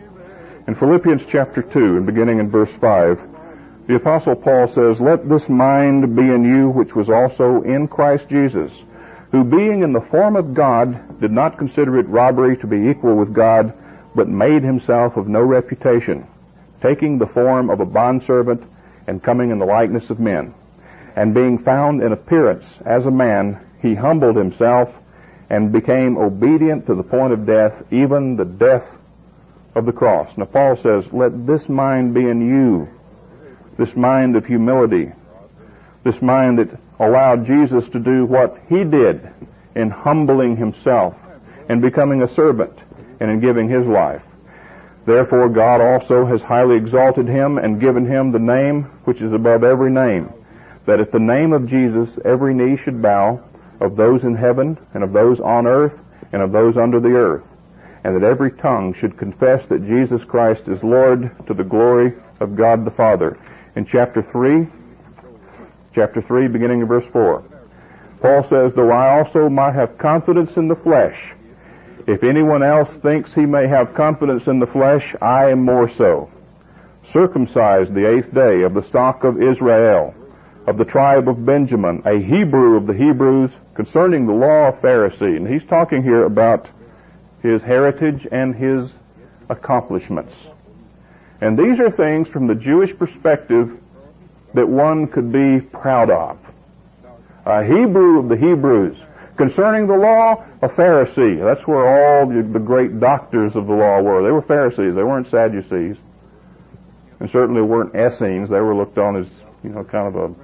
In Philippians chapter 2, and beginning in verse 5, the Apostle Paul says, "Let this mind be in you which was also in Christ Jesus, who being in the form of God did not consider it robbery to be equal with God, but made himself of no reputation, taking the form of a bondservant and coming in the likeness of men. And being found in appearance as a man, he humbled himself and became obedient to the point of death, even the death of the cross." Now Paul says, let this mind be in you, this mind of humility, this mind that allowed Jesus to do what He did in humbling Himself and becoming a servant and in giving His life. "Therefore God also has highly exalted Him and given Him the name which is above every name, that at the name of Jesus every knee should bow, of those in heaven and of those on earth and of those under the earth, and that every tongue should confess that Jesus Christ is Lord, to the glory of God the Father." In chapter 3, beginning in verse 4, Paul says, "Though I also might have confidence in the flesh, if anyone else thinks he may have confidence in the flesh, I am more so. Circumcised the 8th day, of the stock of Israel, of the tribe of Benjamin, a Hebrew of the Hebrews, concerning the law, a Pharisee." And he's talking here about his heritage and his accomplishments. And these are things from the Jewish perspective that one could be proud of. A Hebrew of the Hebrews. Concerning the law, a Pharisee. That's where all the great doctors of the law were. They were Pharisees. They weren't Sadducees. And certainly weren't Essenes. They were looked on as, kind of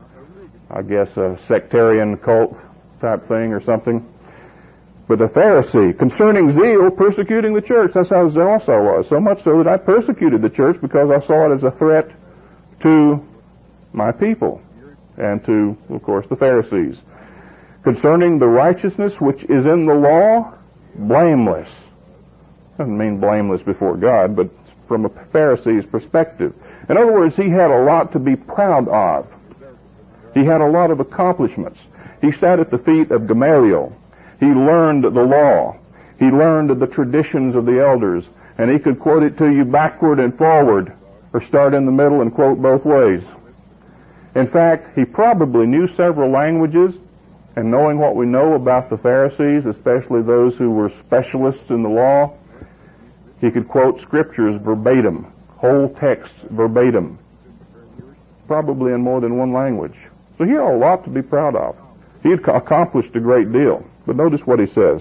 a sectarian cult type thing or something. But a Pharisee, concerning zeal, persecuting the church. That's how zealous I was. So much so that I persecuted the church because I saw it as a threat to my people and to, of course, the Pharisees. Concerning the righteousness which is in the law, blameless. Doesn't mean blameless before God, but from a Pharisee's perspective. In other words, he had a lot to be proud of. He had a lot of accomplishments. He sat at the feet of Gamaliel. He learned the law. He learned the traditions of the elders, and he could quote it to you backward and forward, or start in the middle and quote both ways. In fact, he probably knew several languages, and knowing what we know about the Pharisees, especially those who were specialists in the law, He could quote scriptures verbatim, whole texts verbatim, probably in more than one language. So he had a lot to be proud of. He had accomplished a great deal. But notice what he says.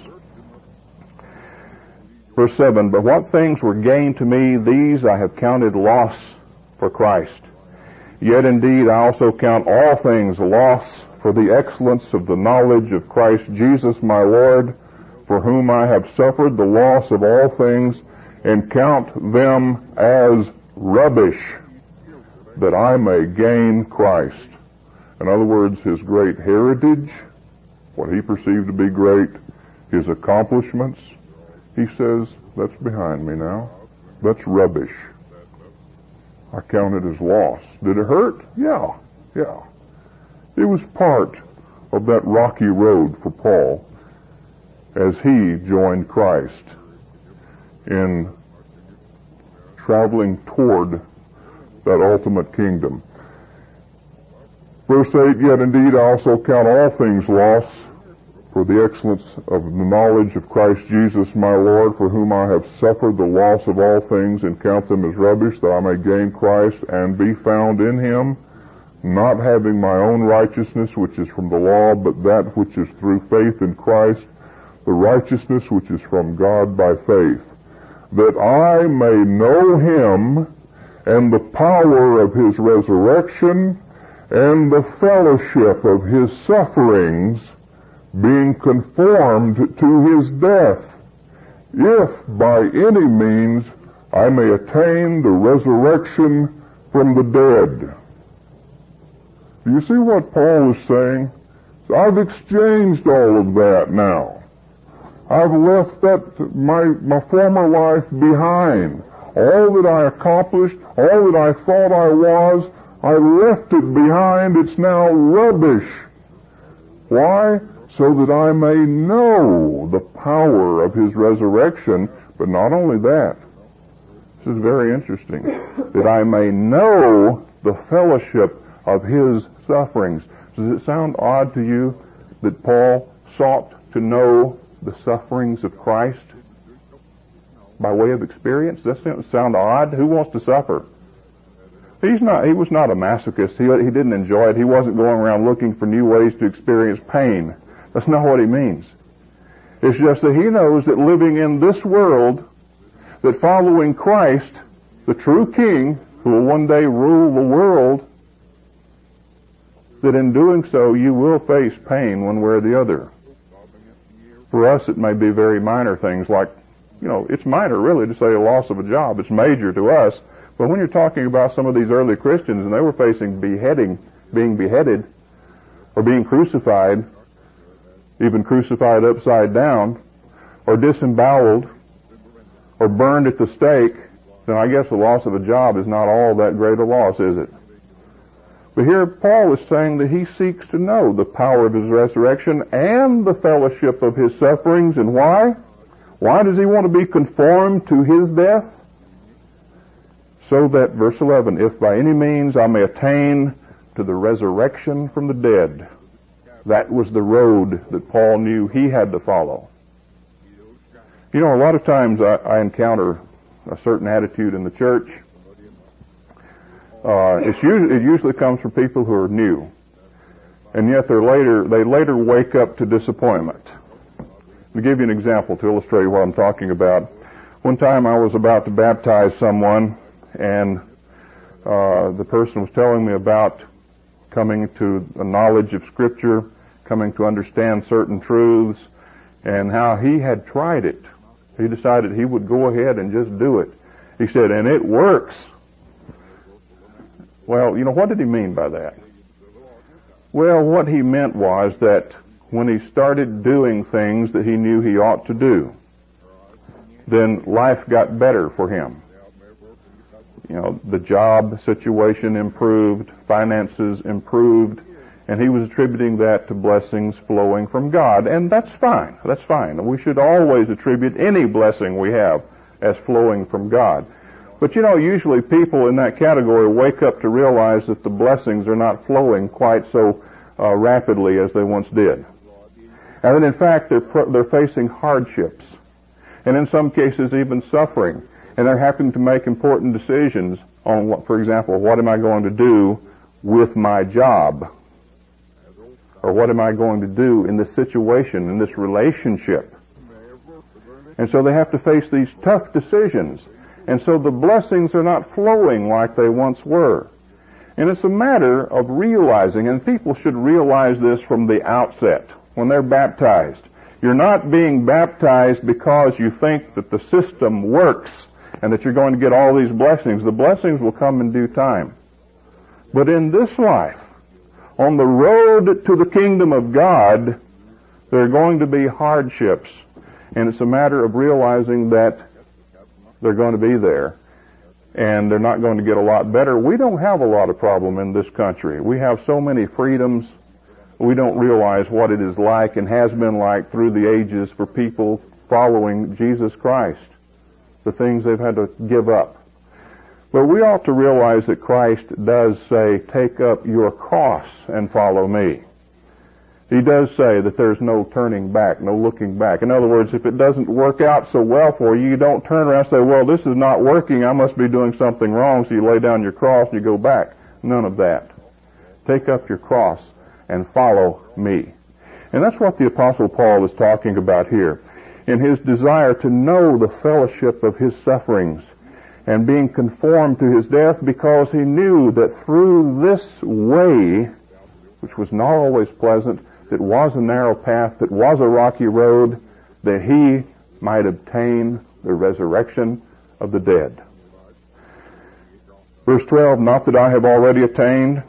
Verse 7, "But what things were gain to me, these I have counted loss for Christ. Yet indeed I also count all things loss for the excellence of the knowledge of Christ Jesus my Lord, for whom I have suffered the loss of all things, and count them as rubbish, that I may gain Christ." In other words, his great heritage, what he perceived to be great, his accomplishments, he says, that's behind me now. That's rubbish. I count it as loss. Did it hurt? Yeah. It was part of that rocky road for Paul as he joined Christ in traveling toward that ultimate kingdom. Verse 8, "Yet indeed I also count all things loss for the excellence of the knowledge of Christ Jesus my Lord, for whom I have suffered the loss of all things, and count them as rubbish, that I may gain Christ and be found in him, not having my own righteousness which is from the law, but that which is through faith in Christ, the righteousness which is from God by faith, that I may know him and the power of his resurrection and the fellowship of his sufferings, being conformed to his death, if by any means I may attain the resurrection from the dead." Do you see what Paul is saying? I've exchanged all of that now. I've left my former life behind. All that I accomplished, all that I thought I was, I left it behind. It's now rubbish. Why? So that I may know the power of his resurrection, but not only that. This is very interesting. That I may know the fellowship of his sufferings. Does it sound odd to you that Paul sought to know the sufferings of Christ by way of experience? Does that sound odd? Who wants to suffer? He was not a masochist. He didn't enjoy it. He wasn't going around looking for new ways to experience pain. That's not what he means. It's just that he knows that living in this world, that following Christ, the true King, who will one day rule the world, that in doing so you will face pain one way or the other. For us it may be very minor things like, it's minor really to say a loss of a job. It's major to us. But when you're talking about some of these early Christians and they were facing being beheaded, or being crucified, even crucified upside down, or disemboweled, or burned at the stake, then I guess the loss of a job is not all that great a loss, is it? But here Paul is saying that he seeks to know the power of his resurrection and the fellowship of his sufferings. And why? Why does he want to be conformed to his death? So that, verse 11, if by any means I may attain to the resurrection from the dead. That was the road that Paul knew he had to follow. A lot of times I encounter a certain attitude in the church. It usually comes from people who are new, and yet they later wake up to disappointment. To give you an example to illustrate what I'm talking about, one time I was about to baptize someone, and the person was telling me about coming to a knowledge of Scripture, coming to understand certain truths, and how he had tried it. He decided he would go ahead and just do it. He said, and it works. Well, what did he mean by that? Well, what he meant was that when he started doing things that he knew he ought to do, then life got better for him. The job situation improved, finances improved, and he was attributing that to blessings flowing from God. And that's fine. That's fine. We should always attribute any blessing we have as flowing from God. But usually people in that category wake up to realize that the blessings are not flowing quite so rapidly as they once did. And that in fact they're facing hardships. and in some cases even suffering. And they're having to make important decisions on what, for example, what am I going to do with my job? Or what am I going to do in this situation, in this relationship? And so they have to face these tough decisions. And so the blessings are not flowing like they once were. And it's a matter of realizing, and people should realize this from the outset when they're baptized. You're not being baptized because you think that the system works and that you're going to get all these blessings. The blessings will come in due time. But in this life, on the road to the kingdom of God, there are going to be hardships. And it's a matter of realizing that they're going to be there. And they're not going to get a lot better. We don't have a lot of problem in this country. We have so many freedoms. We don't realize what it is like and has been like through the ages for people following Jesus Christ, the things they've had to give up. But we ought to realize that Christ does say, take up your cross and follow me. He does say that there's no turning back, no looking back. In other words, if it doesn't work out so well for you, you don't turn around and say, well, this is not working, I must be doing something wrong, so you lay down your cross and you go back. None of that. Take up your cross and follow me. And that's what the Apostle Paul is talking about here. In his desire to know the fellowship of his sufferings and being conformed to his death, because he knew that through this way, which was not always pleasant, that was a narrow path, that was a rocky road, that he might obtain the resurrection of the dead. Verse 12, not that I have already attained,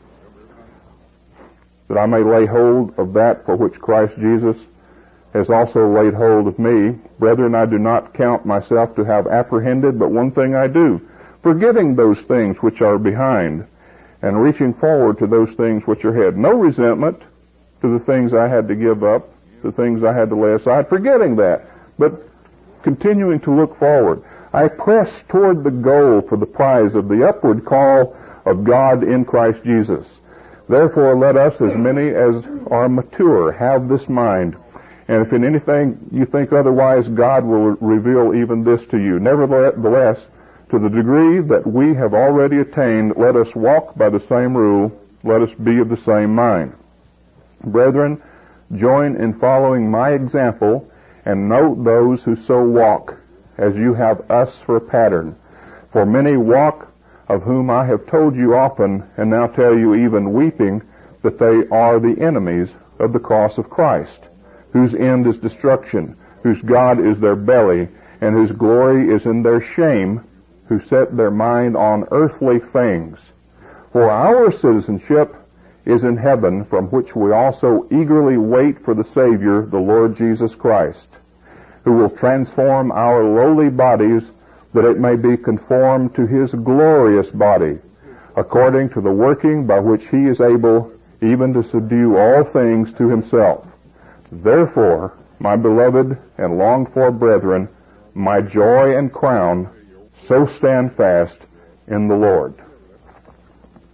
that I may lay hold of that for which Christ Jesus has also laid hold of me. Brethren, I do not count myself to have apprehended, but one thing I do, forgetting those things which are behind, and reaching forward to those things which are ahead. No resentment to the things I had to give up, the things I had to lay aside, forgetting that, but continuing to look forward. I press toward the goal for the prize of the upward call of God in Christ Jesus. Therefore, let us, as many as are mature, have this mind. And if in anything you think otherwise, God will reveal even this to you. Nevertheless, to the degree that we have already attained, let us walk by the same rule, let us be of the same mind. Brethren, join in following my example, and note those who so walk, as you have us for a pattern. For many walk, of whom I have told you often, and now tell you even weeping, that they are the enemies of the cross of Christ, whose end is destruction, whose God is their belly, and whose glory is in their shame, who set their mind on earthly things. For our citizenship is in heaven, from which we also eagerly wait for the Savior, the Lord Jesus Christ, who will transform our lowly bodies, that it may be conformed to his glorious body, according to the working by which he is able even to subdue all things to himself. Therefore, my beloved and longed for brethren, my joy and crown, so stand fast in the Lord.